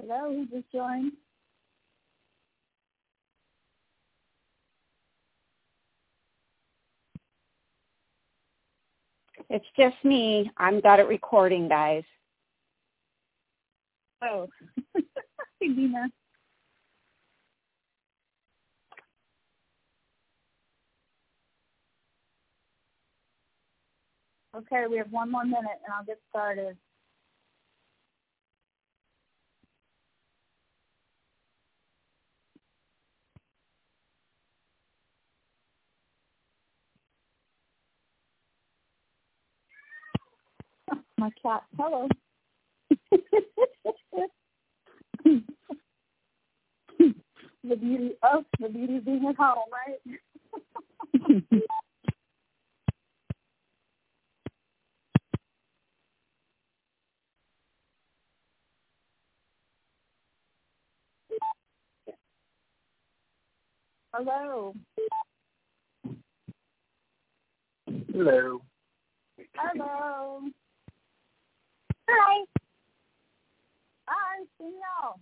Hello, who just joined? It's just me. I've got it recording, guys. Oh, hey, Dina. Okay, we have 1 more minute, and I'll get started. My cat, hello. the beauty of being at home, right? Hello. Hello. Hello. Hi. Hi, Danielle.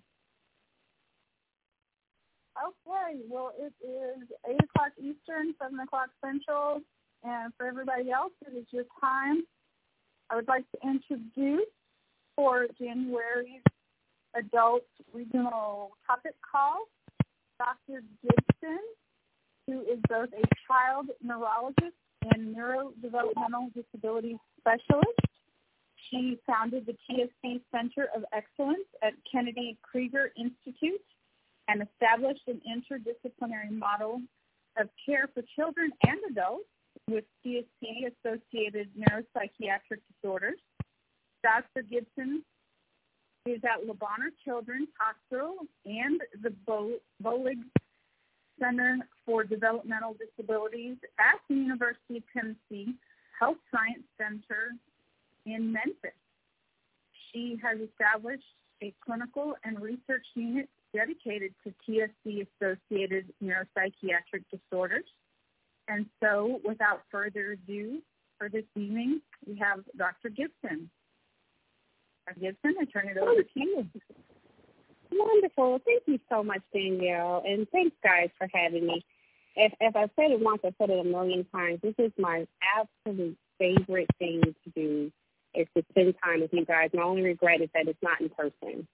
Okay, well, it is 8 o'clock Eastern, 7 o'clock Central, and for everybody else, it is your time. I would like to introduce for January's Adult Regional Topic Call, Dr. Gibson, who is both a child neurologist and neurodevelopmental disability specialist. She founded the TSC Center of Excellence at Kennedy Krieger Institute and established an interdisciplinary model of care for children and adults with TSC-associated neuropsychiatric disorders. Dr. Gibson is at Le Bonheur Children's Hospital and the Bolig Center for Developmental Disabilities at the University of Tennessee Health Science Center in Memphis. She has established a clinical and research unit dedicated to TSC-associated neuropsychiatric disorders. And so, without further ado, for this evening, we have Dr. Gibson. Dr. Gibson, I turn it over to you. Wonderful. Thank you so much, Danielle. And thanks, guys, for having me. If I've said it once, I've said it a million times. This is my absolute favorite thing to do, is to spend time with you guys. My only regret is that it's not in person.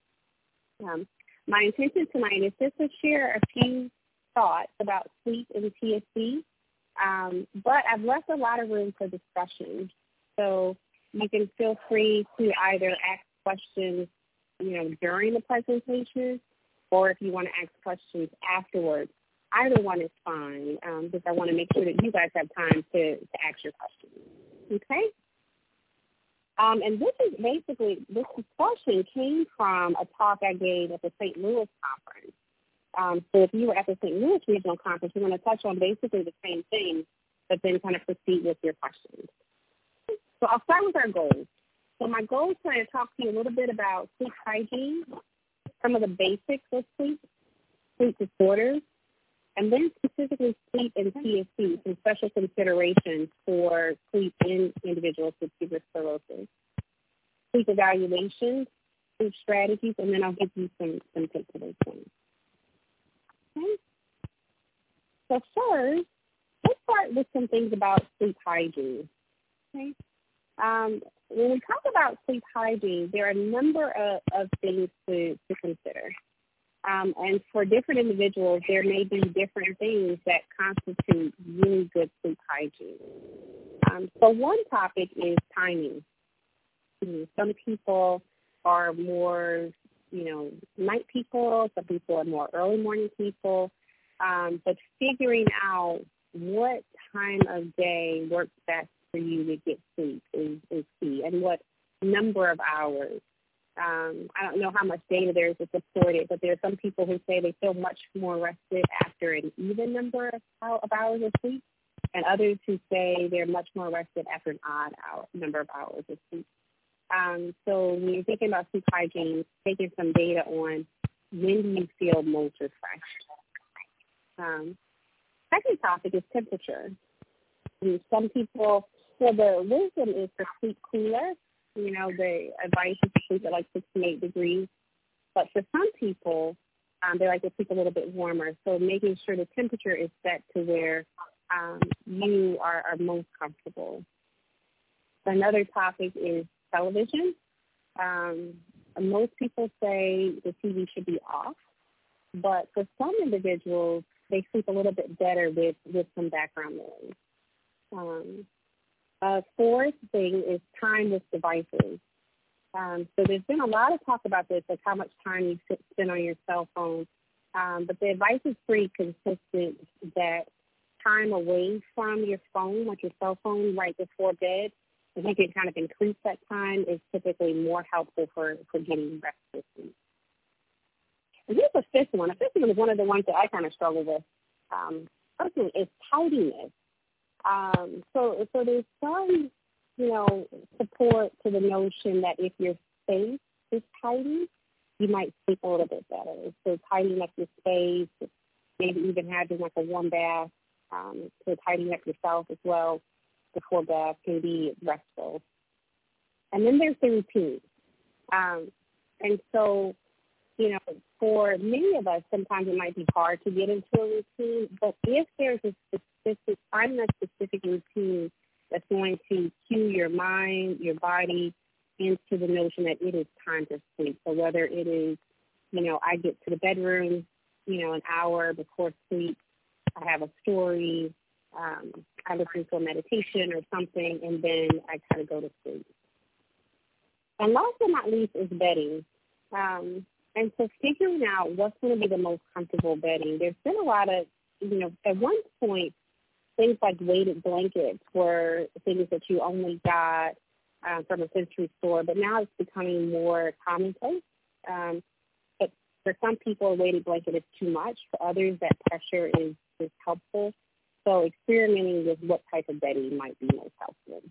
My intention tonight is just to share a few thoughts about sleep and TSC, but I've left a lot of room for discussion. So you can feel free to either ask questions, during the presentation, or if you want to ask questions afterwards. Either one is fine, because I want to make sure that you guys have time to ask your questions. Okay? And this discussion came from a talk I gave at the St. Louis conference. So if you were at the St. Louis Regional Conference, we're going to touch on basically the same thing, but then kind of proceed with your questions. So I'll start with our goals. So my goal is to talk to you a little bit about sleep hygiene, some of the basics of sleep disorders, and then specifically sleep and TSC, some special considerations for sleep in individuals with tuberous sclerosis, sleep evaluations, sleep strategies, and then I'll give you some takeaway points. Okay. So first, let's start with some things about sleep hygiene. Okay. When we talk about sleep hygiene, there are a number of things to consider. And for different individuals, there may be different things that constitute really good sleep hygiene. So one topic is timing. Some people are more, night people. Some people are more early morning people. But figuring out what time of day works best for you to get sleep is key, and what number of hours. I don't know how much data there is to support it, but there are some people who say they feel much more rested after an even number of hours of sleep, and others who say they're much more rested after an odd number of hours of sleep. So when you're thinking about sleep hygiene, taking some data on when do you feel most refreshed. Second topic is temperature. Some people, the wisdom is to sleep cooler. The advice is to sleep at like 6 to 8 degrees. But for some people, they like to sleep a little bit warmer. So making sure the temperature is set to where you are most comfortable. Another topic is television. Most people say the TV should be off, but for some individuals, they sleep a little bit better with some background noise. Fourth thing is time with devices. So there's been a lot of talk about this, like how much time you spend on your cell phone. But the advice is pretty consistent that time away from your phone, like your cell phone, right before bed, if you can kind of increase that time, is typically more helpful for getting restful sleep. And here's a fifth one. The fifth one is one of the ones that I kind of struggle with. Personally, is tidiness. So there's some, support to the notion that if your space is tidy, you might sleep a little bit better. So tidying up your space, maybe even having like a warm bath, so tidying up yourself as well before bath can be restful. And then there's the routine. And so, for many of us, sometimes it might be hard to get into a routine, but if there's a specific routine that's going to cue your mind, your body into the notion that it is time to sleep. So whether it is, I get to the bedroom, an hour before sleep, I have a story, I listen to a meditation or something, and then I kind of go to sleep. And last but not least is bedding. And so figuring out what's going to be the most comfortable bedding. There's been a lot of, at one point, things like weighted blankets were things that you only got from a sensory store, but now it's becoming more commonplace. But for some people, a weighted blanket is too much. For others, that pressure is helpful. So experimenting with what type of bedding might be most helpful.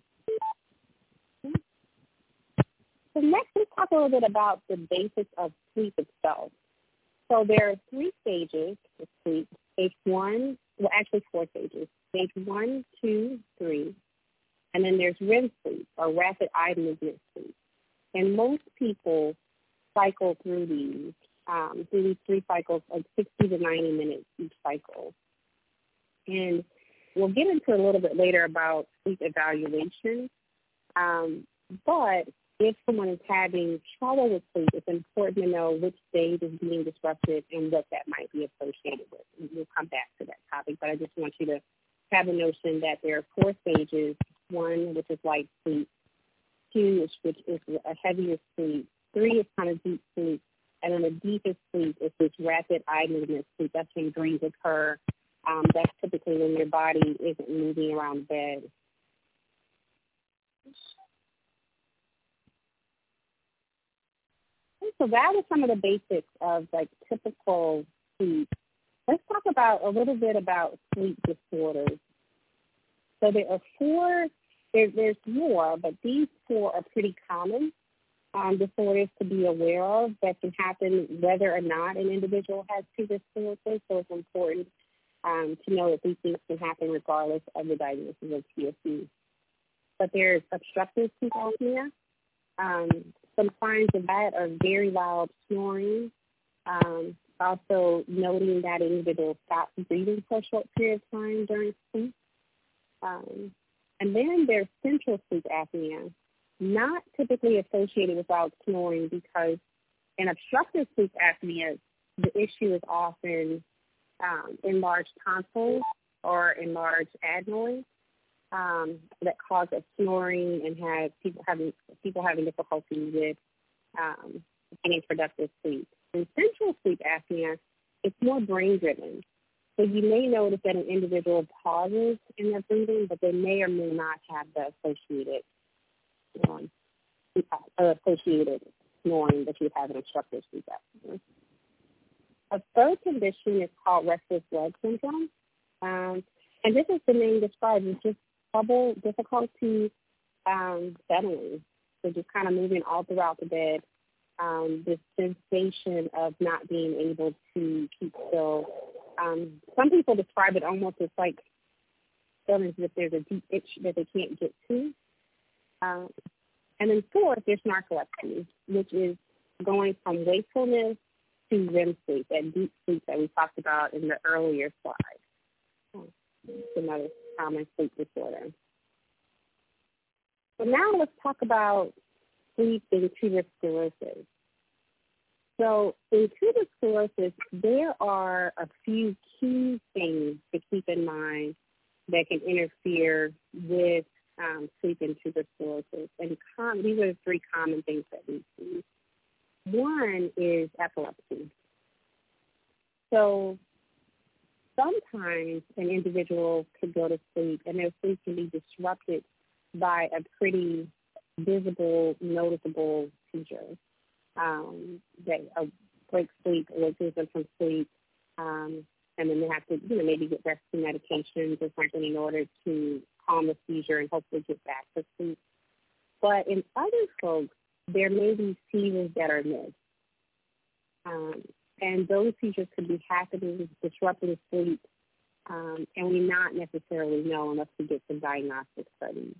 So next, let's talk a little bit about the basics of sleep itself. So there are 3 stages of sleep. Stage 1, well, actually 4 stages. Stage 1, 2, 3. And then there's REM sleep, or rapid eye movement sleep. And most people cycle through these 3 cycles, like 60 to 90 minutes each cycle. And we'll get into a little bit later about sleep evaluation. But if someone is having trouble with sleep, it's important to know which stage is being disrupted and what that might be associated with. And we'll come back to that topic, but I just want you to have a notion that there are 4 stages. 1, which is light sleep. 2, which is a heavier sleep. 3 is kind of deep sleep. And then the deepest sleep is this rapid eye movement sleep. That's when dreams occur. That's typically when your body isn't moving around the bed. So that was some of the basics of typical sleep. Let's talk about a little bit about sleep disorders. So there are 4, there's more, but these 4 are pretty common disorders to be aware of that can happen whether or not an individual has previous sclerosis. So it's important to know that these things can happen regardless of the diagnosis of PSC. But there's obstructive sleep apnea. Some signs of that are very loud snoring. Also noting that an individual stops breathing for a short period of time during sleep. And then there's central sleep apnea, not typically associated with loud snoring because in obstructive sleep apnea, the issue is often enlarged tonsils or enlarged adenoids that cause a snoring and have people having difficulty with getting productive sleep. In central sleep apnea, it's more brain-driven. So you may notice that an individual pauses in their breathing, but they may or may not have the associated snoring that you have in obstructive sleep apnea. A third condition is called restless leg syndrome. And this is the name described. It's just trouble, difficulty settling. So just kind of moving all throughout the bed. This sensation of not being able to keep still. Some people describe it almost as like feeling as if there's a deep itch that they can't get to. And then 4th, there's narcolepsy, which is going from wakefulness to REM sleep, that deep sleep that we talked about in the earlier slide. It's another common sleep disorder. So now let's talk about sleep in tuberous sclerosis. So in tuberous sclerosis, there are a few key things to keep in mind that can interfere with sleep in tuberous sclerosis. And these are the three common things that we see. One is epilepsy. So sometimes an individual could go to sleep and their sleep can be disrupted by a pretty visible, noticeable seizure that breaks sleep, awakens them from sleep, and then they have to, maybe get rescue medications or something in order to calm the seizure and hopefully get back to sleep. But in other folks, there may be seizures that are missed. And those seizures could be happening, disrupting sleep, and we not necessarily know unless we get some diagnostic studies.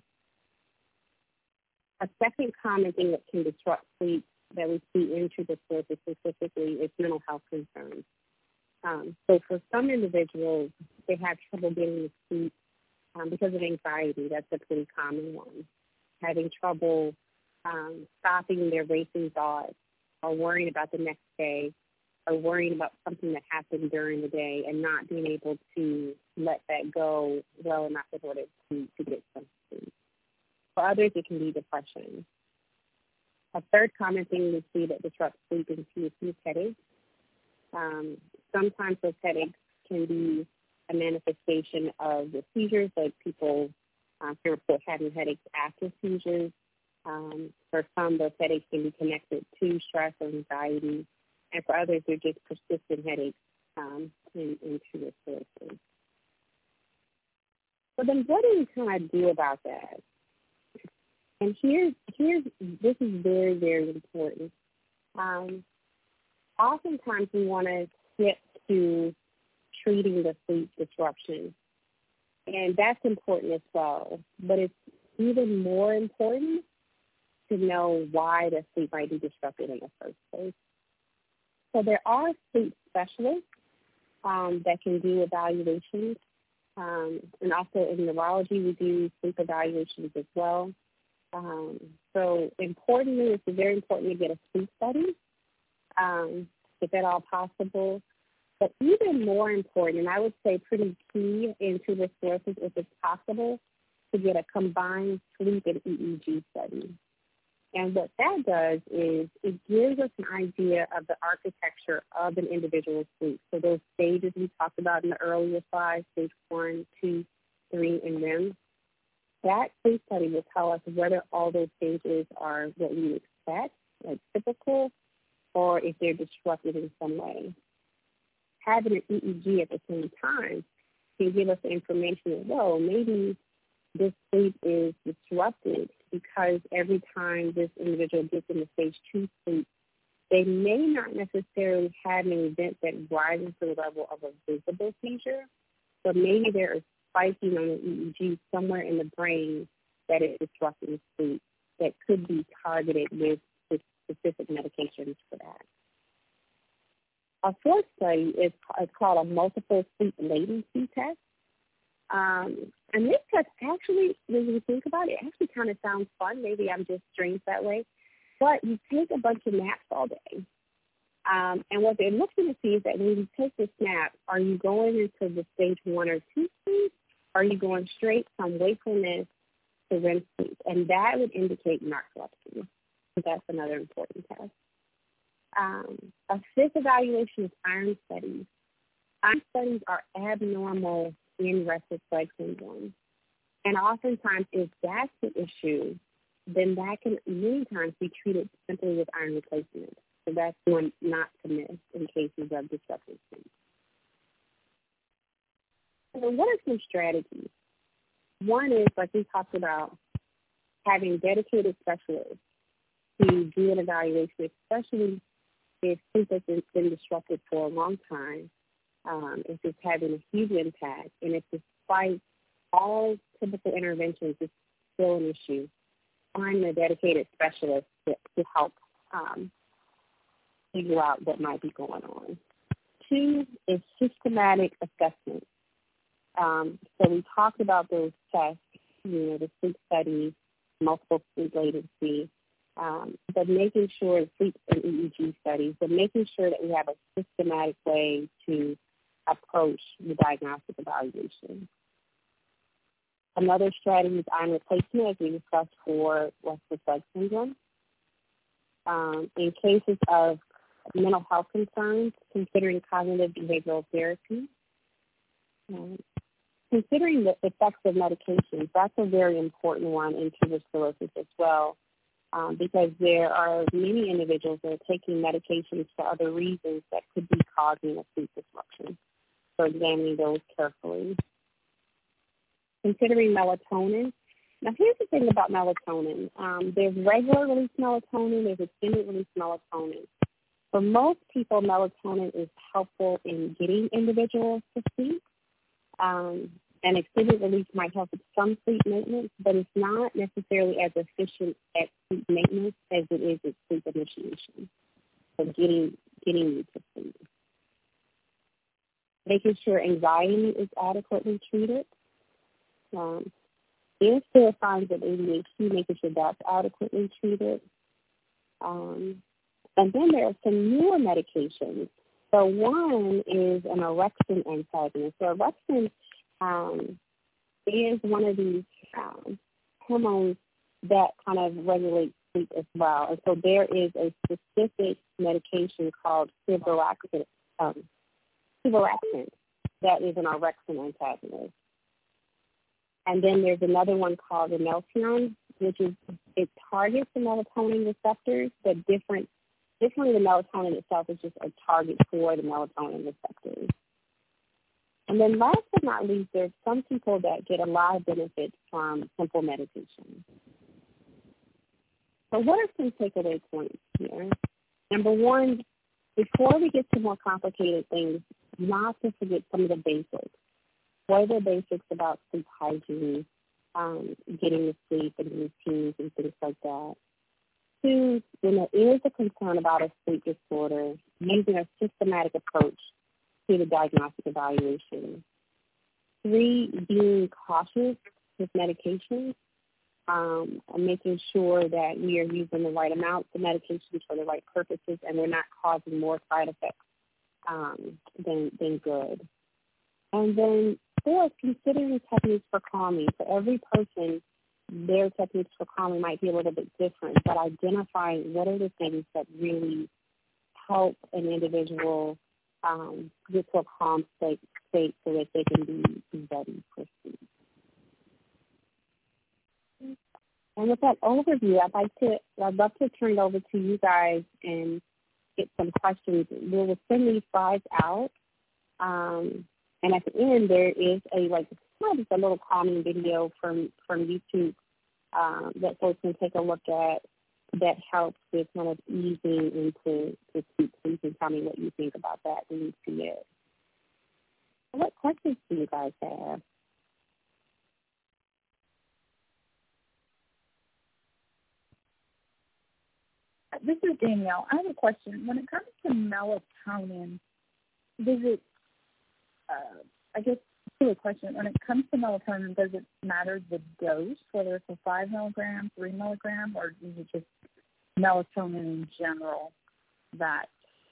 A second common thing that can disrupt sleep that we see in tuberous sclerosis specifically is mental health concerns. So for some individuals, they have trouble getting to sleep because of anxiety. That's a pretty common one. Having trouble stopping their racing thoughts, or worrying about the next day, or worrying about something that happened during the day and not being able to let that go well enough in order to get some sleep. For others, it can be depression. A third common thing we see that disrupts sleep is headaches. Sometimes those headaches can be a manifestation of the seizures, like people can report having headaches after seizures. For some, those headaches can be connected to stress or anxiety, and for others, they're just persistent headaches in tuberous sclerosis. So then what do we kind of do about that? And this is very, very important. Oftentimes we want to get to treating the sleep disruption, and that's important as well. But it's even more important to know why the sleep might be disrupted in the first place. So there are sleep specialists that can do evaluations, and also in neurology we do sleep evaluations as well. So importantly, it's very important to get a sleep study, if at all possible. But even more important, and I would say pretty key in tuberous sclerosis, if it's possible, to get a combined sleep and EEG study. And what that does is it gives us an idea of the architecture of an individual's sleep. So those stages we talked about in the earlier slide, stage 1, 2, 3, and REM, that sleep study will tell us whether all those stages are what we expect, like typical, or if they're disrupted in some way. Having an EEG at the same time can give us the information that, well, maybe this sleep is disrupted because every time this individual gets into stage 2 sleep, they may not necessarily have an event that rises to the level of a visible seizure, but maybe there is spiking on the EEG somewhere in the brain that is disrupting sleep that could be targeted with specific medications for that. A fourth study is called a multiple sleep latency test. And this test actually, when you think about it, actually kind of sounds fun. Maybe I'm just strange that way. But you take a bunch of naps all day. And what they're looking to see is that when you take this nap, are you going into the stage 1 or 2 sleep? Or are you going straight from wakefulness to REM sleep? And that would indicate narcolepsy. So that's another important test. A fifth evaluation is iron studies. Iron studies are abnormal in restless leg syndrome. And oftentimes, if that's the issue, then that can many times be treated simply with iron replacement. So that's one not to miss in cases of disrupted sleep. So what are some strategies? One is, like we talked about, having dedicated specialists to do an evaluation, especially if sleep has been disrupted for a long time, if it's having a huge impact, and if despite all typical interventions, it's still an issue, find a dedicated specialist to help figure out what might be going on. 2 is systematic assessment. So we talked about those tests, the sleep study, multiple sleep latency, but making sure sleep and EEG studies, but making sure that we have a systematic way to approach the diagnostic evaluation. Another strategy is iron replacement, as we discussed for restless leg syndrome. In cases of mental health concerns, considering cognitive behavioral therapy. Considering the effects of medications, that's a very important one in tuberculosis as well, because there are many individuals that are taking medications for other reasons that could be causing a sleep disruption. So examining those carefully. Considering melatonin. Now, here's the thing about melatonin. There's regular release melatonin. There's extended release melatonin. For most people, melatonin is helpful in getting individuals to sleep. And extended release might help with some sleep maintenance, but it's not necessarily as efficient at sleep maintenance as it is at sleep initiation. So getting you to sleep. Making sure anxiety is adequately treated. If there are signs of ADHD, making sure that's adequately treated. And then there are some newer medications. So one is an orexin antagonist. So orexin is one of these hormones that kind of regulates sleep as well. And so there is a specific medication called civorexant that is an orexin antagonist. And then there's another one called Imelcion, it targets the melatonin receptors, but differently the melatonin itself is just a target for the melatonin receptors. And then last but not least, there's some people that get a lot of benefits from simple meditation. So what are some takeaway points here? Number one, before we get to more complicated things, not to forget some of the basics. What are the basics about sleep hygiene, getting to sleep and routines and things like that? 2, when there is a concern about a sleep disorder, using a systematic approach to the diagnostic evaluation. 3, being cautious with medications, and making sure that we are using the right amounts of medications for the right purposes and we're not causing more side effects than good. And then 4, considering techniques for calming. For every person, their techniques for calming might be a little bit different, but identifying what are the things that really help an individual get to a calm state so that they can be ready for sleep. And with that overview, I'd love to turn it over to you guys and get some questions. We'll send these slides out. And at the end, there is a little calming video from YouTube that folks can take a look at that helps with kind of easing into the sleep. So you can tell me what you think about that when you see it. What questions do you guys have? This is Danielle. I have a question. When it comes to melatonin, does it, I guess, a question. When it comes to melatonin, does it matter the dose, whether it's a 5 milligram, 3 milligram, or is it just melatonin in general that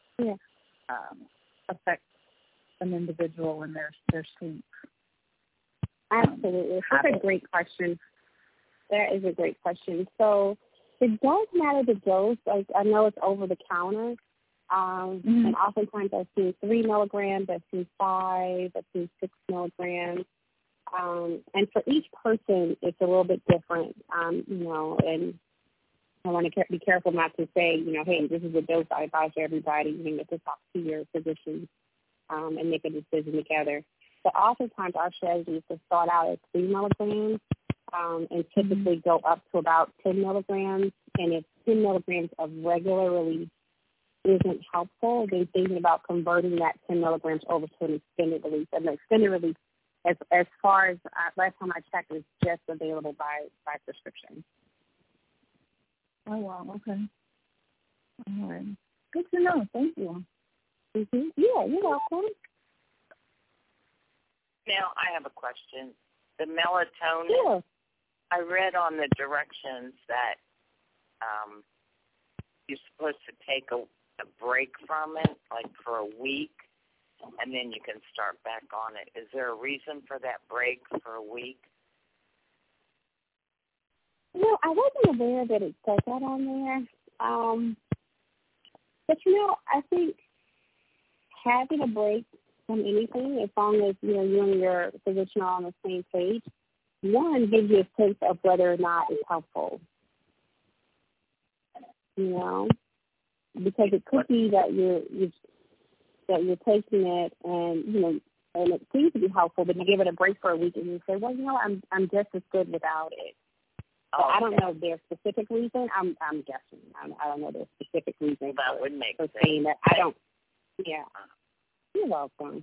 affects an individual in their sleep? Absolutely. That's a great question. That is a great question. So it does matter the dose. Like, I know it's over the counter. And oftentimes I've seen 3 milligrams, I've seen 5, I've seen 6 milligrams. And for each person, it's a little bit different, and I want to be careful not to say, hey, this is the dose I advise for everybody. You have to talk to your physician and make a decision together. But oftentimes our strategy is to start out at 3 milligrams and typically go up to about 10 milligrams. And if 10 milligrams of regular release isn't helpful, then thinking about converting that 10 milligrams over to an extended release. And the extended release, as far as last time I checked, is just available by prescription. Oh, wow. Okay. All right. Good to know. Thank you. Mm-hmm. Yeah, you're welcome. Now, I have a question. The melatonin, Sure. I read on the directions that you're supposed to take a break from it, like for a week, and then you can start back on it. Is there a reason for that break for a week? No, I wasn't aware that it said that on there. But, I think having a break from anything, as long as, you and your physician are on the same page, one, gives you a sense of whether or not it's helpful. Because it could be that you're taking it and and it seems to be helpful, but you give it a break for a week and you say, well, I'm just as good without it. So I don't know their specific reason. I'm guessing. I don't know their specific reason. That would make sense. Saying that I don't. Yeah. You're welcome.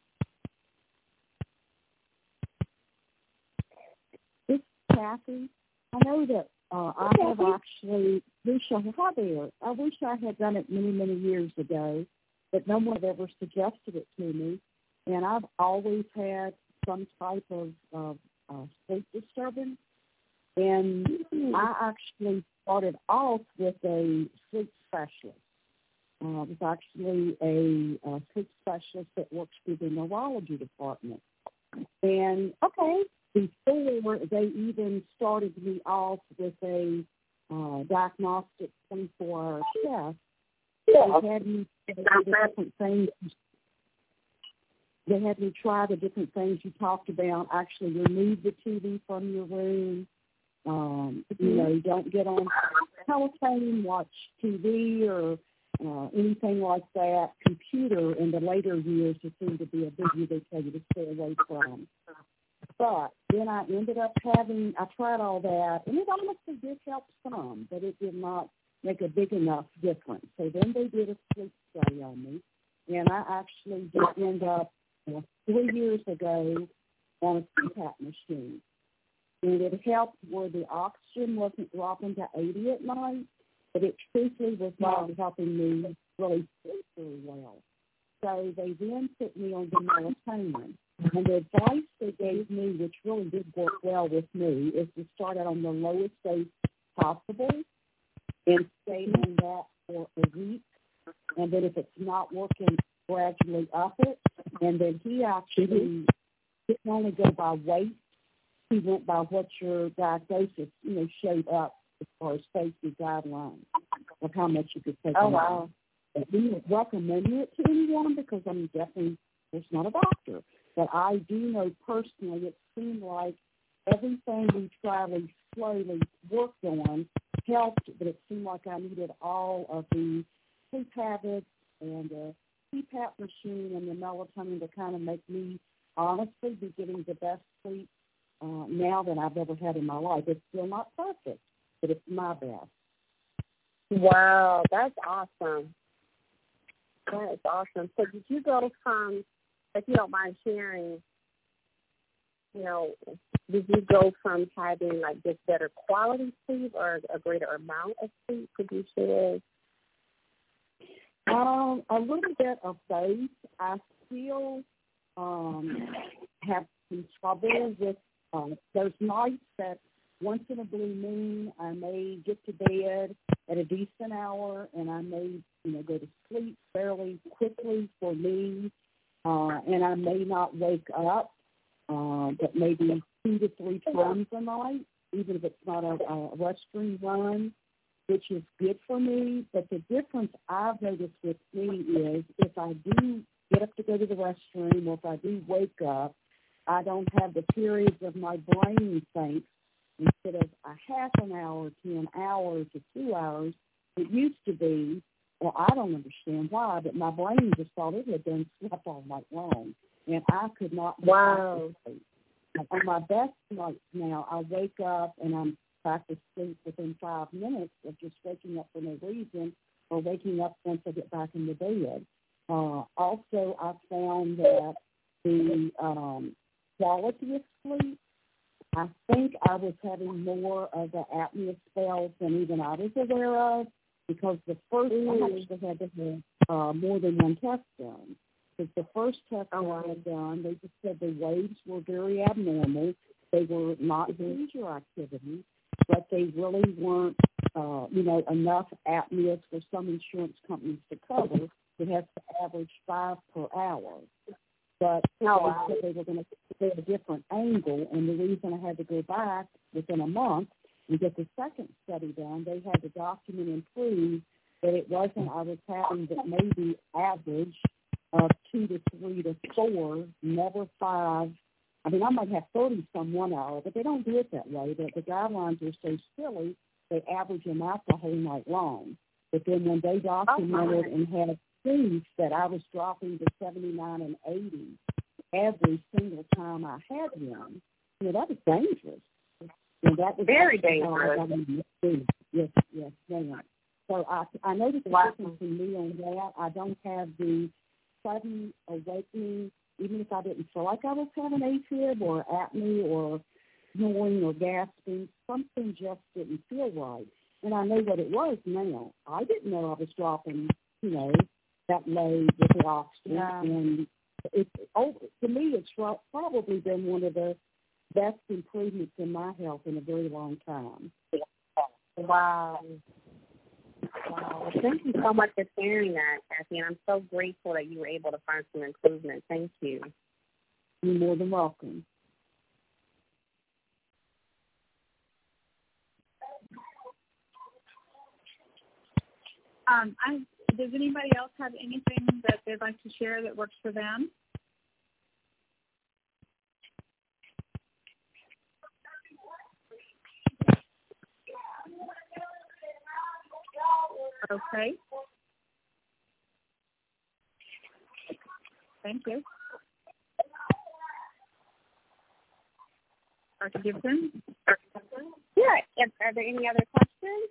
This is Kathy. I know that I have actually I wish I had done it many, many years ago, but no one had ever suggested it to me. And I've always had some type of sleep disturbance. And I actually started off with a sleep specialist. I was actually a sleep specialist that works through the neurology department. And before they even started me off with a diagnostic 24-hour test, they had me try the different things. They had me try the different things you talked about. Actually, remove the TV from your room. Don't get on telephone, watch TV or anything like that. Computer in the later years it seemed to be a biggie they tell you to stay away from. But then I ended up I tried all that, and it honestly did help some, but it did not make a big enough difference. So then they did a sleep study on me, and I actually did end up 3 years ago on a CPAP machine. And it helped where the oxygen wasn't dropping to 80 at night, but it truthfully was not helping me really sleep very well. So they then put me on the melatonin. And the advice they gave me, which really did work well with me, is to start out on the lowest dose possible and stay on that for a week. And then if it's not working, gradually up it. And then he actually didn't only go by weight. He went by what your diagnosis, showed up as far as safety guidelines of how much you could take. Oh, wow. We don't recommend it to anyone because I'm definitely just not a doctor. But I do know personally it seemed like everything we tried slowly worked on helped, but it seemed like I needed all of the sleep habits and the CPAP machine and the melatonin to kind of make me honestly be getting the best sleep now than I've ever had in my life. It's still not perfect, but it's my best. Wow, that's awesome. That is awesome. So did you go from, if you don't mind sharing, did you go from having like just better quality sleep or a greater amount of sleep? Could you share? A little bit of both. I still have some trouble with those nights that once in a blue moon I may get to bed at a decent hour and I may, go to sleep fairly quickly for me, and I may not wake up, but maybe 2 to 3 times a night, even if it's not a restroom run, which is good for me. But the difference I've noticed with me is if I do get up to go to the restroom or if I do wake up, I don't have the periods of my brain thinks instead of a half an hour to an hour to 2 hours. It used to be, well, I don't understand why, but my brain just thought it had been slept all night long, and I could not sleep. On my best nights now, I wake up and I'm back to sleep within 5 minutes of just waking up for no reason or waking up once I get back in the bed. Also, I found that the quality of sleep, I think I was having more of the apnea spells than even I was aware of. because the first I actually had to have more than one test done. Because the first test I had done, they just said the waves were very abnormal. They were not seizure activity, but they really weren't, enough apneas for some insurance companies to cover. It has to average 5 per hour. But they said they were going to get a different angle, and the reason I had to go back within a month and get the second study done, they had to document and prove that it wasn't I was having but maybe average of 2 to 3 to 4, never 5. I mean, I might have 30-some 1 hour, but they don't do it that way. The guidelines are so silly, they average them out the whole night long. But then when they documented and had proof that I was dropping to 79 and 80 every single time I had one, that was dangerous. That was very dangerous. Yes, ma'am. So I noticed the difference in me on that. I don't have the sudden awakening, even if I didn't feel like I was having AFib or apnea or snoring or gasping. Something just didn't feel right. And I know what it was now. I didn't know I was dropping, that low with the oxygen. Yeah. And to me, it's probably been one of the best improvements in my health in a very long time. Wow. Well, thank you so much for sharing that, Kathy, and I'm so grateful that you were able to find some improvement. Thank you. You're more than welcome. Does anybody else have anything that they'd like to share that works for them? Okay. Thank you. Dr. Gibson? Yeah. Are there any other questions?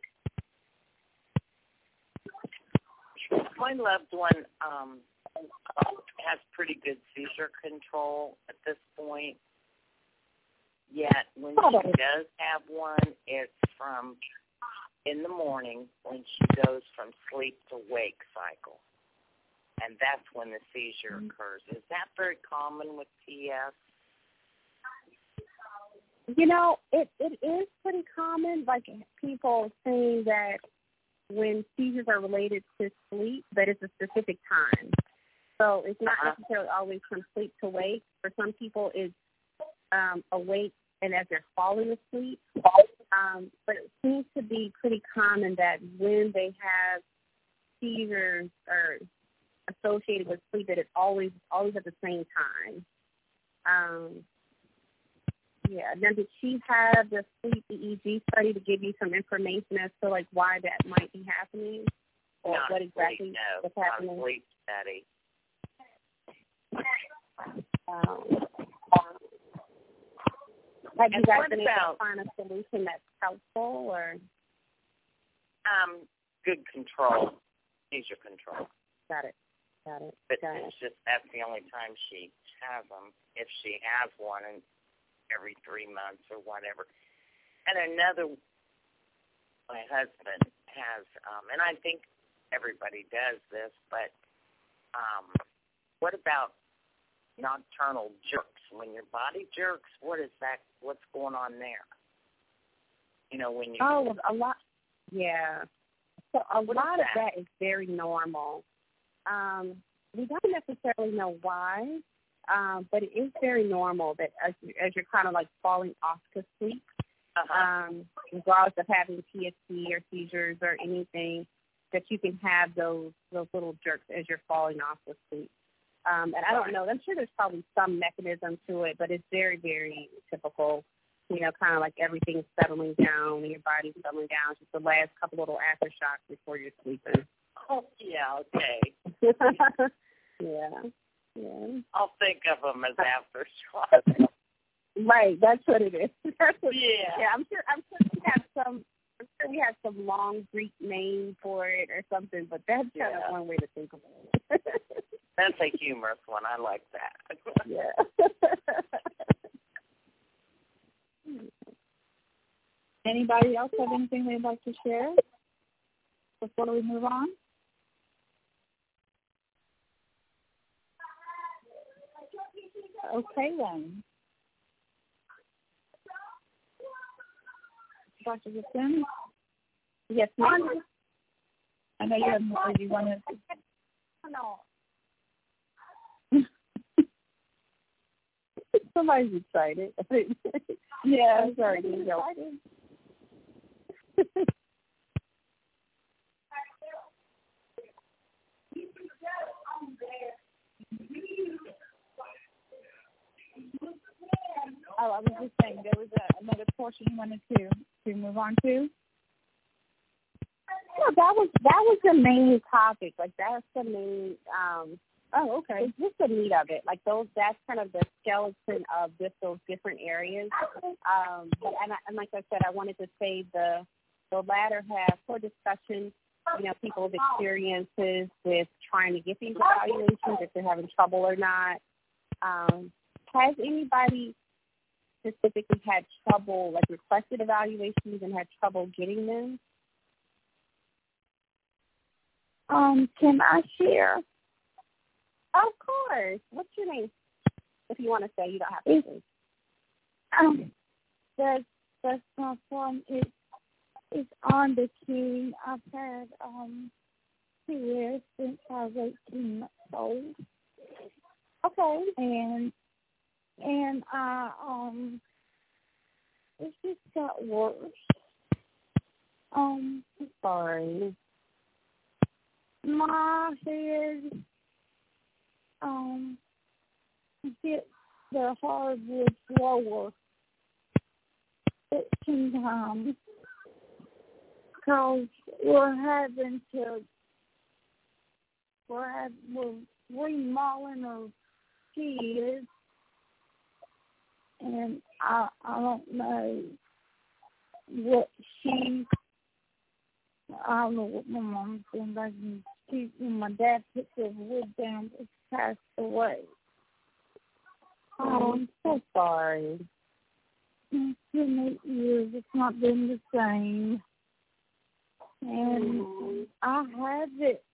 My loved one has pretty good seizure control at this point. Yet when she does have one, it's from in the morning when she goes from sleep to wake cycle. And that's when the seizure occurs. Is that very common with TS? It is pretty common, like people saying that when seizures are related to sleep, that it's a specific time. So it's not necessarily always from sleep to wake. For some people, it's awake and as they're falling asleep. But it seems to be pretty common that when they have seizures or associated with sleep, that it's always at the same time. Now, did she have the sleep EEG study to give you some information as to like why that might be happening, or Not what exactly was happening? Not a sleep study. Have you guys been able to find a solution that's helpful, or? Good control, seizure control. Got it. But it's just that's the only time she has them, if she has one, and every 3 months or whatever. And my husband has, and I think everybody does this, but what about nocturnal jerks? When your body jerks, what is that? What's going on there? When you... Oh, a lot. Yeah. So a lot of that is very normal. We don't necessarily know why, but it is very normal that as you're kind of like falling off to sleep, regardless of having PTSD or seizures or anything, that you can have those little jerks as you're falling off to sleep. And I don't know. I'm sure there's probably some mechanism to it, but it's very, very typical. Kind of like everything's settling down and your body's settling down. It's just the last couple little aftershocks before you're sleeping. Oh, yeah, okay. Yeah. I'll think of them as aftershocks. Right, that's what it is. Yeah. I'm sure we have some long Greek name for it or something, but that's kind of one way to think of it. That's a humorous one. I like that. Yeah. Anybody else have anything they'd like to share? before we move on? Okay, then. Dr. Gibson? Yes, ma'am. I know you have more you want to. No. Somebody's excited. Yeah, I'm sorry. Oh, I was just saying there was another portion you wanted to move on to. No, that was the main topic. Like that's the main. Oh, okay. It's just the meat of it. Like that's kind of the skeleton of just those different areas. And like I said, I wanted to save the latter half for discussion. You know, people's experiences with trying to get these evaluations, if they're having trouble or not. Has anybody specifically had trouble, like requested evaluations and had trouble getting them? Can I share? Of course. What's your name? If you want to say, you don't have to say. That's my phone. It's on the queue. I've had PRS since I was 18 months old. Okay. And it just got worse. Sorry. My head hit the hardwood floor 15 times because we're remodeling our kids, and I don't know what I don't know what my mom's doing back in when my dad put the wood down, it passed away. Oh, I'm so sorry. It's been 8 years. It's not been the same. And I've had it.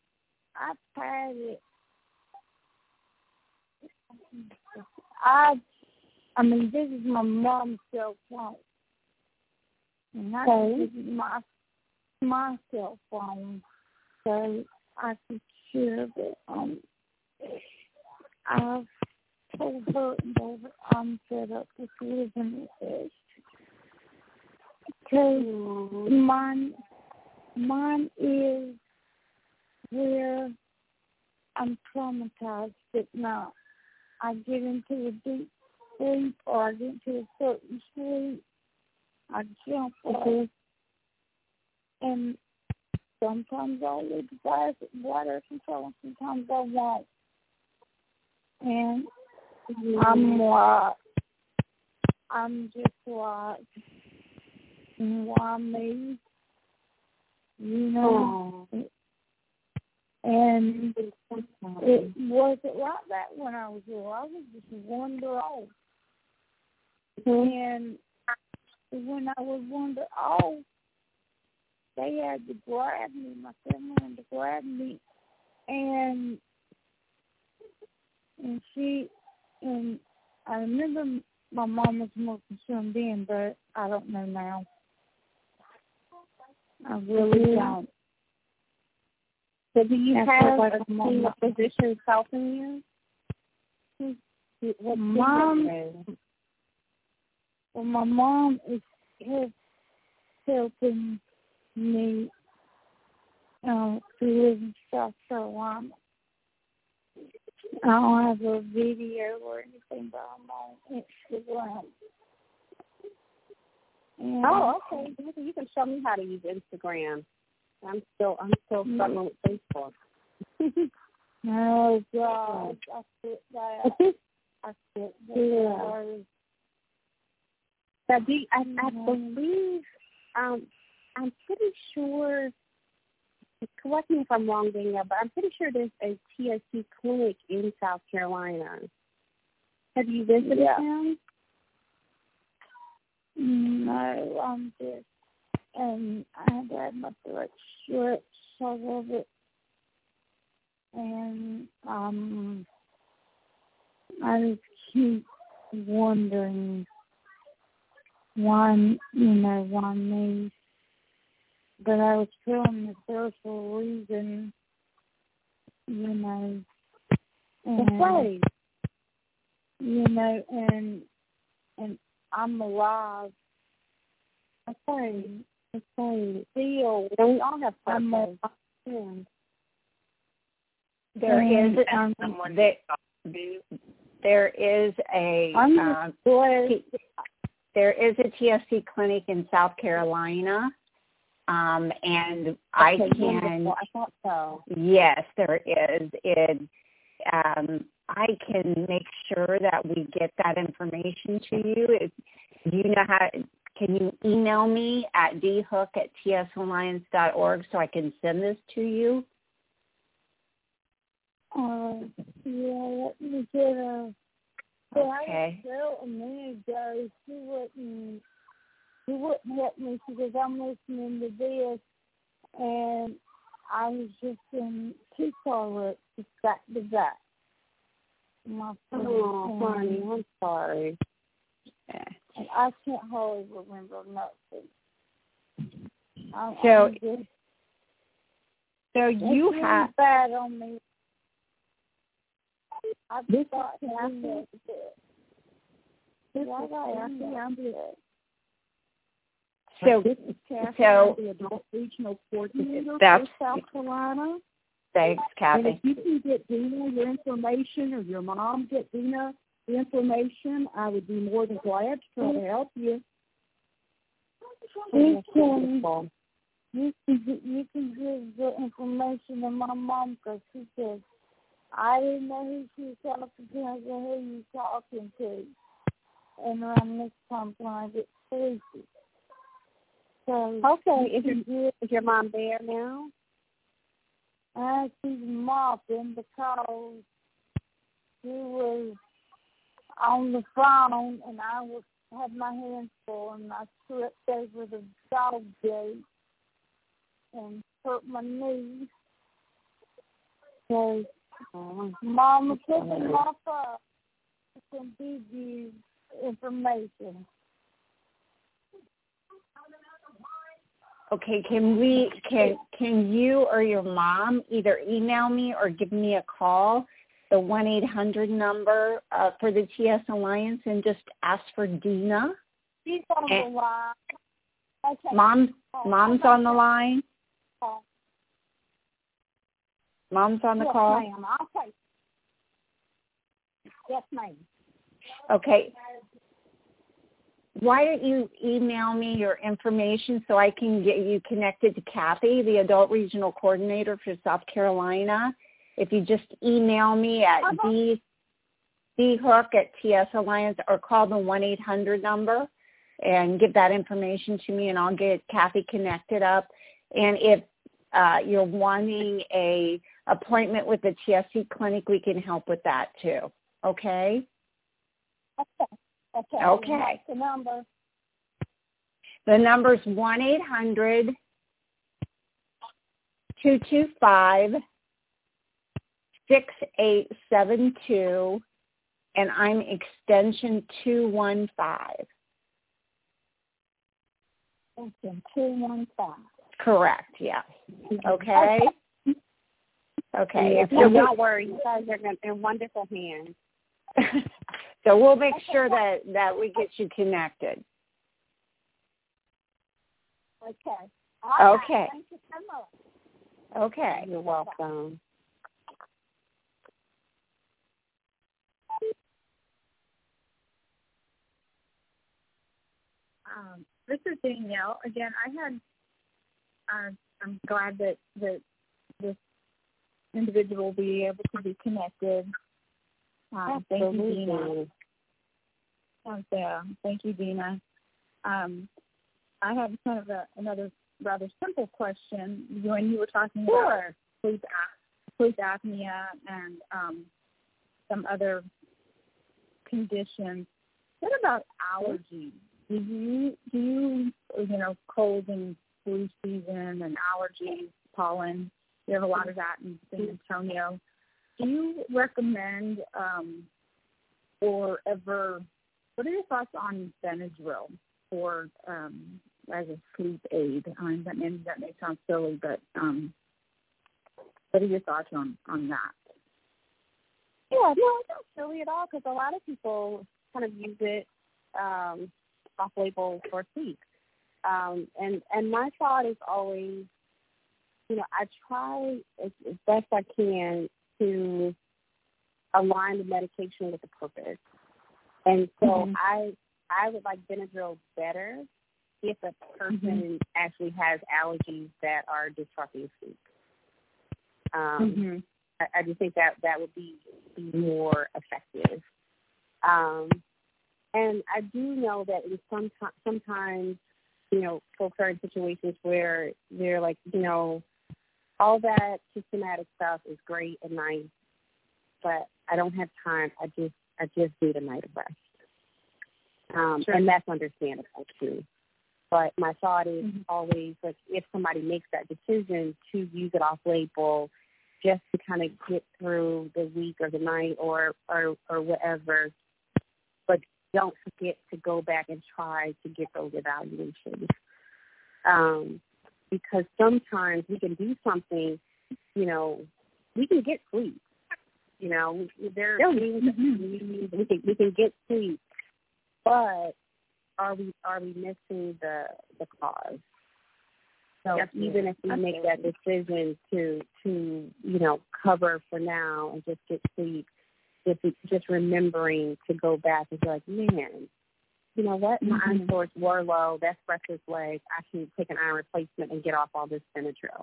I mean, this is my mom's cell phone. And this is my cell phone. So I could share that I've told her that I'm set up with living with this. Because mine is where I'm traumatized at night. I get into a deep sleep or I get into a certain sleep. I jump up. And sometimes I'll leave the glass at water control, sometimes I won't. And I'm just like, why me? You know? And it wasn't like that when I was little. I was just 1 year old. And when I was 1 year old, they had to grab me, my family had to grab me, and I remember my mom was more concerned then, but I don't know now. I really don't. So do you have a team of physicians helping you? My mom is helping me to live in South Carolina. I don't have a video or anything, but I'm on Instagram. And okay. You can show me how to use Instagram. I'm still struggling with Facebook. Oh gosh, I quit that. I believe I'm pretty sure. Correct me if I'm wrong, Danielle, but I'm pretty sure there's a TSC clinic in South Carolina. Have you visited them? No, I'm just, I had my throat stretched because of it. And I just keep wondering why me. But I was feeling the social reason, and and I'm alive. Still, we all have purpose. There is a TSC clinic in South Carolina, and I thought so. Yes, there is. I can make sure that we get that information to you. Do you know how? Can you email me at dhook@tsalliance.org so I can send this to you? Let me get a. Okay. A minute ago, she wouldn't help me because I'm listening to this, and I was just in two car wrecks back to back. Honey, I'm sorry. And I can't hardly remember nothing. So you have bad on me. This thought is Kathy. This is Kathy. I'm good. This is Kathy, the Adult Regional Coordinator for South Carolina. Thanks, Kathy. And if you can get Dina your information, or your mom get Dina the information, I would be more than glad to try to help you. You can give the information to my mom because she said, I didn't know who she was talking to. I said, who are you talking to? And around this time when I get sleepy. So, okay, is your mom there now? She's mopping because she was on the phone and I had my hands full and I tripped over the dog gate and hurt my knee. So, Mama took him off up to give you information. Okay, can you or your mom either email me or give me a call, the 1-800 number for the TS Alliance, and just ask for Dina? She's on the line. Okay. Mom's on the line? Mom's on the call? Yes, ma'am. I'll take it. Yes, ma'am. Okay. Why don't you email me your information so I can get you connected to Kathy, the Adult Regional Coordinator for South Carolina? If you just email me at dhook@tsalliance or call the 1-800 number and give that information to me, and I'll get Kathy connected up. And if you're wanting a appointment with the TSC clinic, we can help with that too. Okay? Okay. Okay. The number? The number's 1-800-225-6872, and I'm extension 215. Extension 215. Correct, yes. Okay? Okay. Yeah, so don't worry. You guys are in wonderful hands. So we'll make sure that we get you connected. Okay. Okay. Thank you so much. Okay. You're welcome. This is Danielle. Again, I'm glad that this individual will be able to be connected. Thank you, Dina. Thank you, Dina. I have kind of another rather simple question. When you were talking about sleep apnea and some other conditions, what about allergies? Do you cold and flu season and allergies, pollen. We have a lot of that in San Antonio. Do you recommend what are your thoughts on Benadryl for as a sleep aid? That may sound silly, but what are your thoughts on that? Yeah, no, it's not silly at all because a lot of people kind of use it off-label for sleep. And my thought is always, I try as best I can to align the medication with the purpose. And so I would like Benadryl better if a person actually has allergies that are disrupting sleep. I just think that would be more effective. And I do know that in sometimes, folks are in situations where they're like, all that systematic stuff is great and nice, but I don't have time. I just need a night of rest. Sure. And that's understandable too. But my thought is always, like, if somebody makes that decision to use it off-label just to kind of get through the week or the night or whatever, but don't forget to go back and try to get those evaluations. Because sometimes we can do something, we can get sleep. We can get sleep, but are we missing the cause? So even if we make that decision to cover for now and just get sleep, just remembering to go back and be like, man, you know what? My iron stores were low. That's restless legs. I can take an iron replacement and get off all this Benadryl.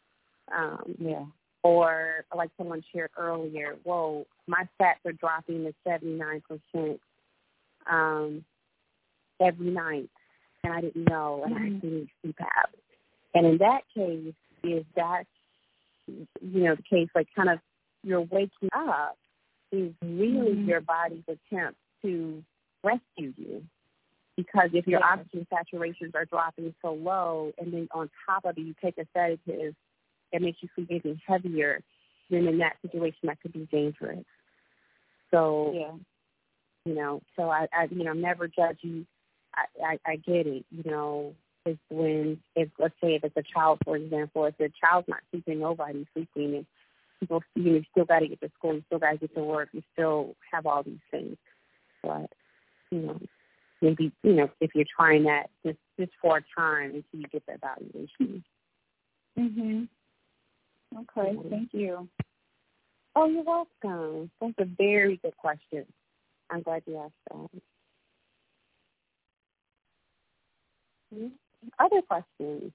Or like someone shared earlier, whoa, my fats are dropping to 79% every night, and I didn't know, and I actually need CPAP. And in that case, is that, the case, like kind of you're waking up is really your body's attempt to rescue you. Because if your oxygen saturations are dropping so low, and then on top of it you take a sedative that makes you feel even heavier, then in that situation that could be dangerous. So, so I never judge you. I get it, it's when, let's say if it's a child, for example, if the child's not sleeping, nobody's sleeping, and people, you still got to get to school, you still got to get to work, you still have all these things. But, maybe, if you're trying that just for a time until you get the evaluation. Okay, thank you. Oh, you're welcome. That's a very good question. I'm glad you asked that. Other questions?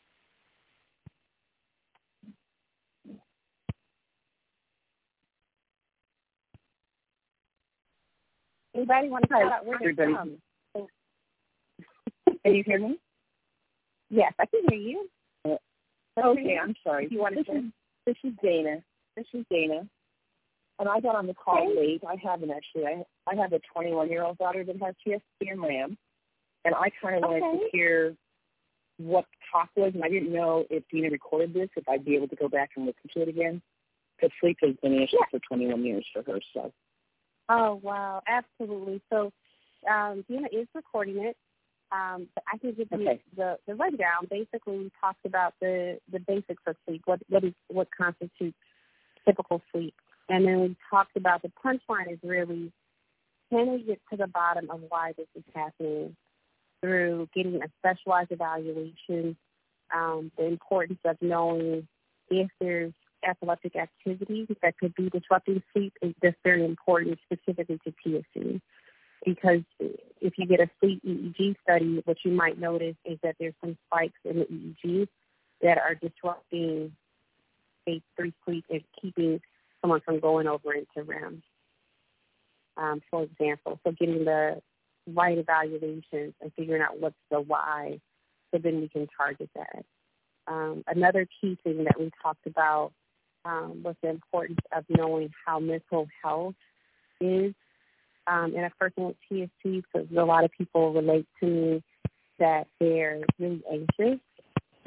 Anybody want to talk about where they're from? Can you hear me? Yes, I can hear you. Okay, I'm sorry. You want to This is Dana. And I got on the call late. I haven't actually. I have a 21-year-old daughter that has PSP and RAM. And I kind of wanted to hear what the talk was, and I didn't know if Dina recorded this, if I'd be able to go back and listen to it again. Because sleep has been an issue for 21 years for her. So. Oh, wow, absolutely. So Dina is recording it. But I can give you the rundown. Basically, we talked about the basics of sleep, what constitutes typical sleep. And then we talked about the punchline is really, can we get to the bottom of why this is happening through getting a specialized evaluation, the importance of knowing if there's epileptic activity that could be disrupting sleep is just very important, specifically to PSC. Because if you get a sleep EEG study, what you might notice is that there's some spikes in the EEG that are disrupting stage 3 sleep and keeping someone from going over into REM, for example. So getting the right evaluations and figuring out what's the why, so then we can target that. Another key thing that we talked about was the importance of knowing how mental health is in a person with TSC. So a lot of people relate to me that they're really anxious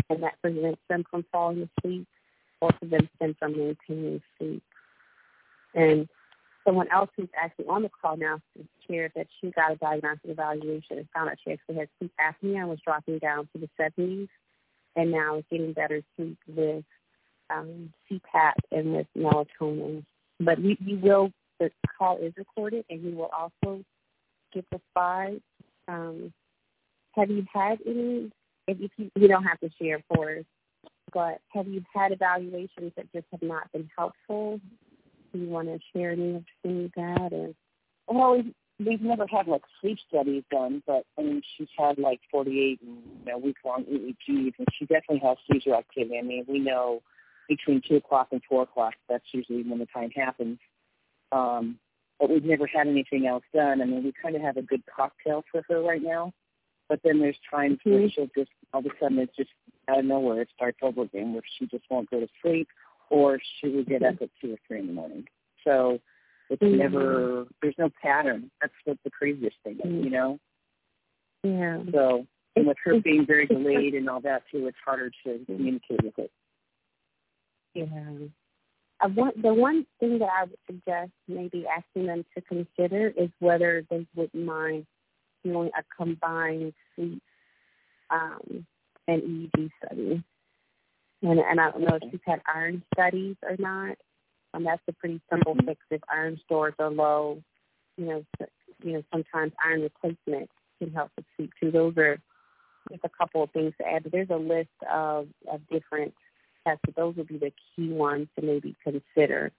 and that prevents them from falling asleep or prevents them from maintaining sleep. And someone else who's actually on the call now shared that she got a diagnostic evaluation and found out she actually had sleep apnea and was dropping down to the 70s, and now is getting better sleep with CPAP and with melatonin. But the call is recorded, and you will also get the slides. Have you had any, if you don't have to share, of course, but have you had evaluations that just have not been helpful? Do you want to share any of that? Or? Well, we've never had like sleep studies done, but I mean, she's had like 48 week-long EEGs, and she definitely has seizure activity. I mean, we know between 2 o'clock and 4 o'clock, that's usually when the time happens. But we've never had anything else done. I mean, we kind of have a good cocktail for her right now, but then there's times where she'll just, all of a sudden, it's just out of nowhere, it starts over again, where she just won't go to sleep, or she will get up at 2 or 3 in the morning. So it's never, there's no pattern. That's what the craziest thing is, you know? Yeah. So, and with her being very delayed and all that, too, it's harder to communicate with it. Yeah. The one thing that I would suggest maybe asking them to consider is whether they would mind doing a combined sleep and EEG study. And I don't know if she's had iron studies or not. That's a pretty simple fix if iron stores are low. Sometimes iron replacement can help with sleep too. Those are just a couple of things to add. But there's a list of different tests. But those would be the key ones to maybe consider.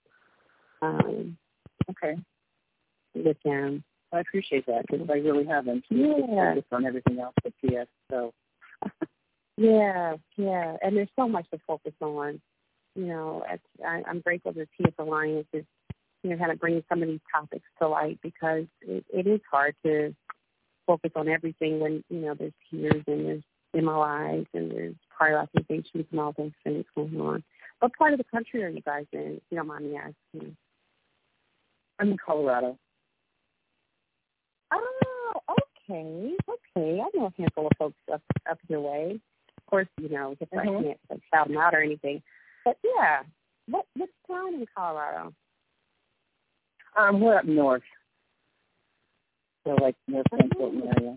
Okay. With them. I appreciate that because I really haven't. Focused on everything else but PS. So. Yeah, and there's so much to focus on. I'm grateful that TS Alliance is, kind of bringing some of these topics to light because it is hard to focus on everything when, there's tears and there's MRIs and there's prior authorizations and all those things going on. What part of the country are you guys in, if you don't mind me asking? I'm in Colorado. Oh, okay. I know a handful of folks up your way. Of course, I can't shout them out or anything. But yeah, what town in Colorado? We're up north, so like North Central area.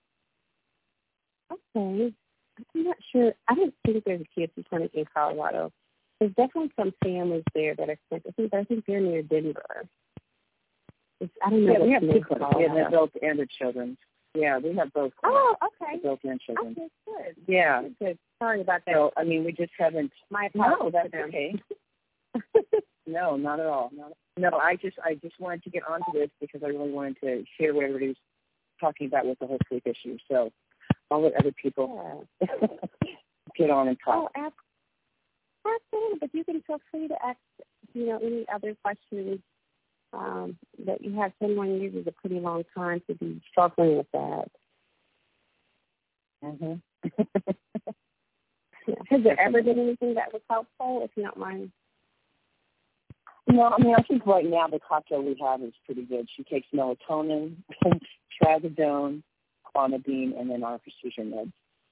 Okay, I'm not sure. I don't think there's a TSC clinic in Colorado. There's definitely some families there that are sick. I think they're near Denver. I don't know. Yeah, we have two clinics. We have adults and the children's. Yeah, we have both. Oh, okay. Adults and children. Okay, good. Yeah. Good. Sorry about that. So, I mean, we just haven't. My apologies. No, that's okay. No, not at all. No, I just wanted to get onto this because I really wanted to share what everybody's talking about with the whole sleep issue. So I'll let other people get on and talk. Oh, absolutely. But you can feel free to ask, any other questions that you have. 21 years is a pretty long time to be struggling with that. Has there ever been anything that was helpful, if you don't mind? No, I mean, I think right now the cocktail we have is pretty good. She takes melatonin, trazodone, clonidine, and then our precision meds.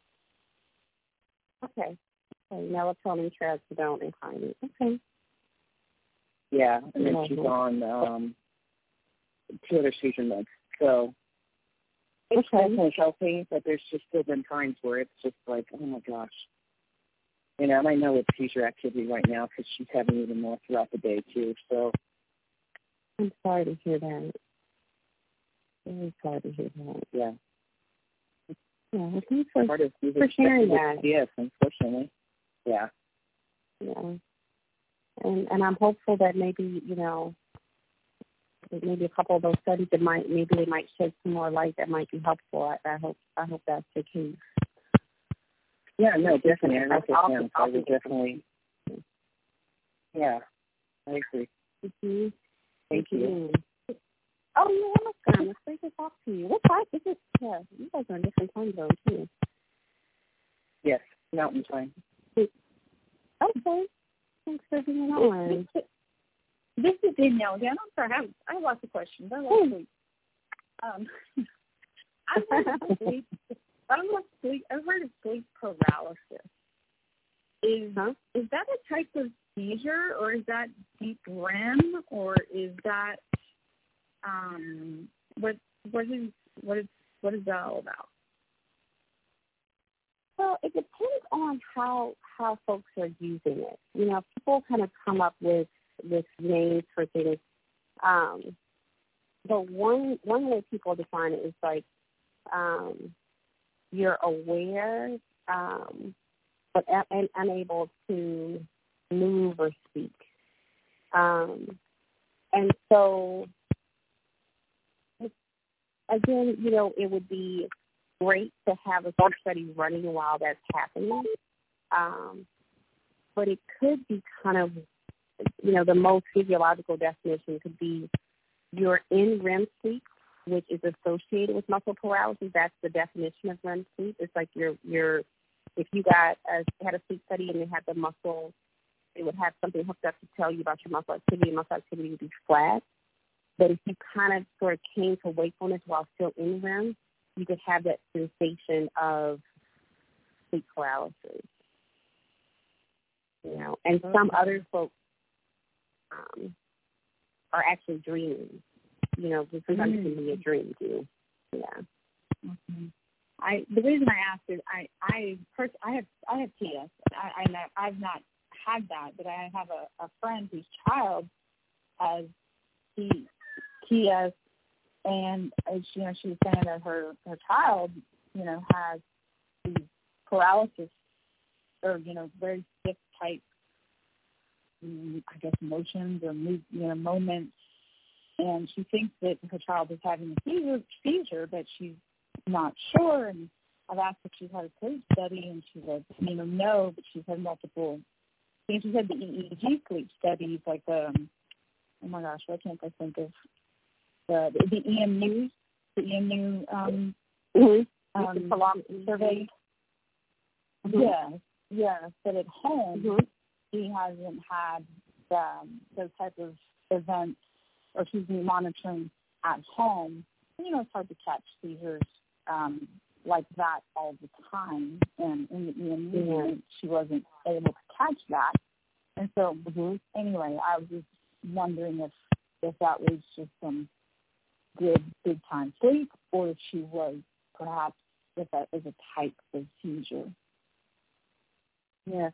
Okay. Melatonin, trazodone, and clonidine. Okay. Yeah, and then she's on 2 other seizure meds. So it's definitely helping, but there's just still been times where it's just like, oh my gosh. And I know it's seizure activity right now because she's having even more throughout the day too. So I'm sorry to hear that. Very sorry to hear that. Yeah. Well, thanks for sharing that. Yes, unfortunately. Yeah. Yeah. And I'm hopeful that maybe, maybe a couple of those studies they might shed some more light that might be helpful. I hope that's the case. Yeah, no, definitely. I would definitely. Yeah, I agree. Mm-hmm. Thank you. Oh, you're welcome. It's great to talk to you. What time is it? Yeah, you guys are in different time zones too. Yes, Mountain Time. Okay. Thanks for being on. This is Danielle again. I'm sorry, I have lots of questions. I love sleep. I've heard of sleep paralysis. is that a type of seizure, or is that deep REM, or is that what is that all about? Well, it depends on how folks are using it. You know, people kind of come up with names for things. But one way people define it is like you're aware but unable to move or speak. And so, again, you know, it would be great to have a sleep study running while that's happening. But it could be kind of, you know, the most physiological definition could be you're in REM sleep, which is associated with muscle paralysis. That's the definition of REM sleep. It's like you're if you had a sleep study and they had the muscle, they would have something hooked up to tell you about your muscle activity, and muscle activity would be flat. But if you kind of sort of came to wakefulness while still in REM, you could have that sensation of sleep paralysis. You know, and some other folks are actually dreaming. You know, sometimes it can be a dream too. Yeah. Mm-hmm. The reason I asked is I have TS. I've not had that, but I have a friend whose child has TS, and she was saying that her child, you know, has these paralysis or, you know, very stiff type, I guess, motions or moments, and she thinks that her child is having a seizure, but she's not sure. And I've asked if she's had a sleep study, and she said, you know, no, but she's had multiple. I think she's had the EEG sleep studies, like oh my gosh, why can't I think of the EMU survey? Mm-hmm. Yeah, but at home, she hasn't had those type of events, or she's been monitoring at home. You know, it's hard to catch seizures like that all the time, and in the EMU, she wasn't able to catch that. And so, anyway, I was just wondering if that was just some good big time sleep, or if she was perhaps, if that is a type of seizure. Yeah.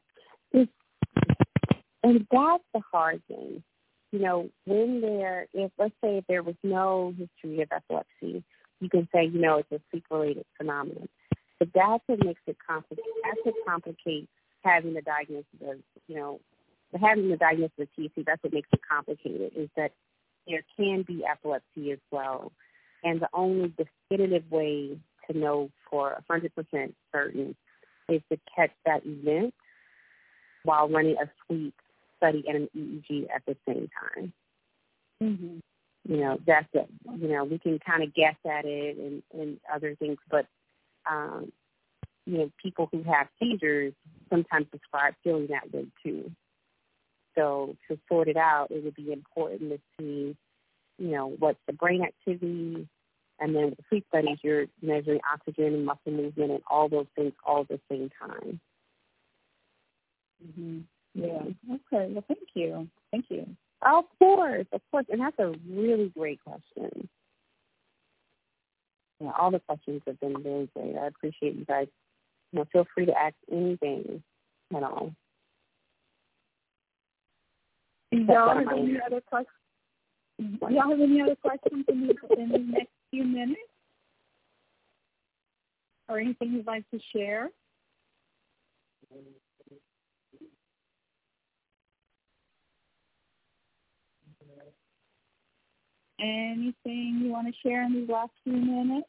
And that's the hard thing. You know, let's say if there was no history of epilepsy, you can say, you know, it's a sleep-related phenomenon. But that's what makes it complicated. That's what complicates having the diagnosis of, you know, having the diagnosis of TC. That's what makes it complicated, is that there can be epilepsy as well. And the only definitive way to know for 100% certain is to catch that event while running a sleep study and an EEG at the same time. Mm-hmm. You know, that's it. You know, we can kind of guess at it and other things, but, you know, people who have seizures sometimes describe feeling that way too. So to sort it out, it would be important to see, you know, what's the brain activity, and then with the sleep studies, you're measuring oxygen and muscle movement and all those things all at the same time. Mm-hmm. Yeah. Okay. Well, thank you. Of course. And that's a really great question. Yeah, all the questions have been very great. I appreciate you guys. You know, feel free to ask anything at all. Y'all have any other questions? Y'all have any other questions in the next few minutes? Or anything you'd like to share? Anything you want to share in these last few minutes?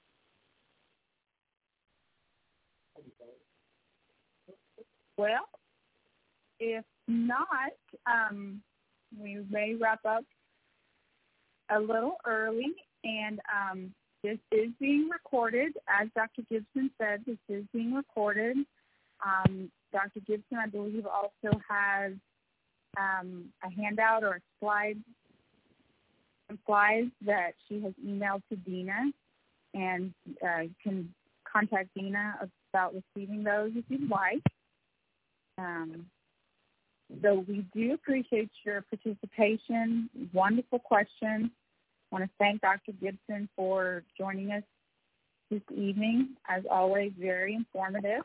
Well, if not, we may wrap up a little early, and this is being recorded. As Dr. Gibson said, this is being recorded. Dr. Gibson, I believe, also has a handout or a slide, some slides that she has emailed to Dina, and you can contact Dina about receiving those if you'd like. So we do appreciate your participation. Wonderful questions. I want to thank Dr. Gibson for joining us this evening. As always, very informative.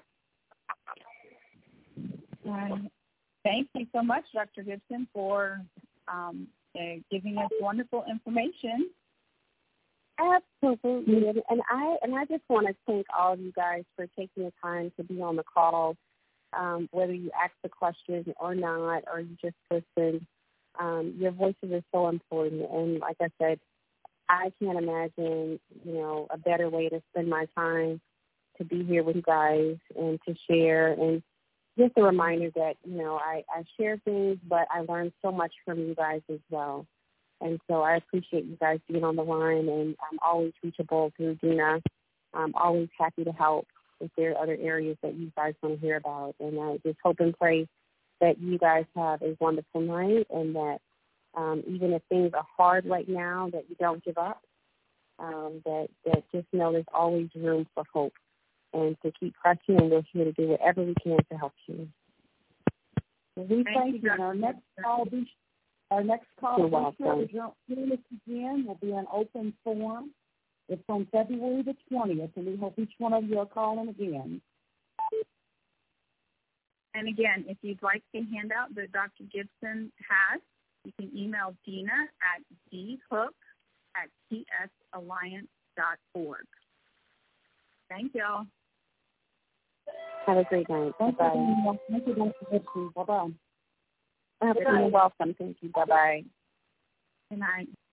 Thank you so much, Dr. Gibson, for giving us wonderful information. Absolutely, and I just want to thank all of you guys for taking the time to be on the call, whether you ask the question or not, or you just listen. Your voices are so important, and like I said, I can't imagine, a better way to spend my time to be here with you guys and to share. And just a reminder that, I share things, but I learn so much from you guys as well. And so I appreciate you guys being on the line, and I'm always reachable through Dina. I'm always happy to help if there are other areas that you guys want to hear about. And I just hope and pray that you guys have a wonderful night, and that even if things are hard right now, that you don't give up, that just know there's always room for hope, and to keep pressing, and we're here to do whatever we can to help you. We thank you. Our next call, be sure to join us again. Will be an open forum. It's on February the 20th, and we hope each one of you are calling again. And again, if you'd like the handout that Dr. Gibson has, you can email Dina at dhook@tsalliance.org. Thank y'all. Have a great night. Bye-bye. Thank you, Dr. Gibson. Bye-bye. You're welcome. Thank you. Bye-bye. Good night.